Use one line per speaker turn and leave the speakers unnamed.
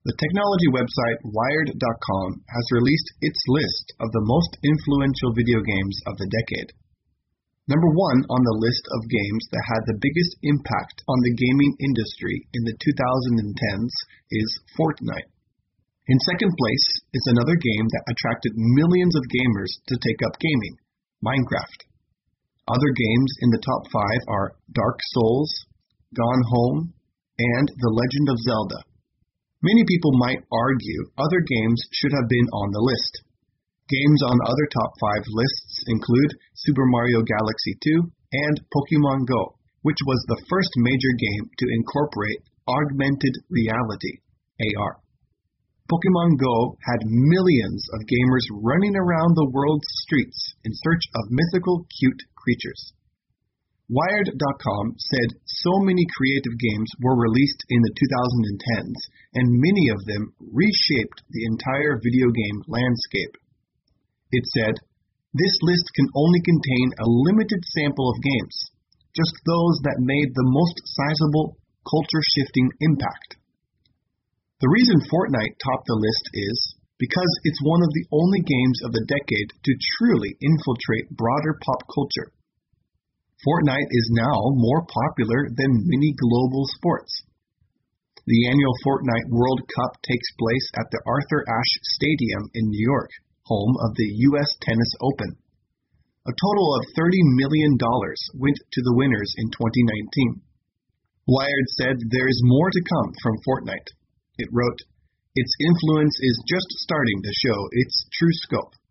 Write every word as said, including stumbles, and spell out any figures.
The technology website Wired dot com has released its list of the most influential video games of the decade. Number one on the list of games that had the biggest impact on the gaming industry in the twenty tens is Fortnite. In second place is another game that attracted millions of gamers to take up gaming, Minecraft. Other games in the top five are Dark Souls, Gone Home, and The Legend of Zelda. Many people might argue other games should have been on the list. Games on other top five lists include Super Mario Galaxy two and Pokemon Go, which was the first major game to incorporate augmented reality, A R. Pokemon Go had millions of gamers running around the world's streets in search of mythical, cute creatures. Wired dot com said so many creative games were released in the twenty tens, and many of them reshaped the entire video game landscape. It said, "This list can only contain a limited sample of games, just those that made the most sizable, culture-shifting impact." The reason Fortnite topped the list is because it's one of the only games of the decade to truly infiltrate broader pop culture. Fortnite is now more popular than many global sports. The annual Fortnite World Cup takes place at the Arthur Ashe Stadium in New York, home of the U S Tennis Open. A total of thirty million dollars went to the winners in twenty nineteen. Wired said there is more to come from Fortnite. It wrote, "Its influence is just starting to show its true scope."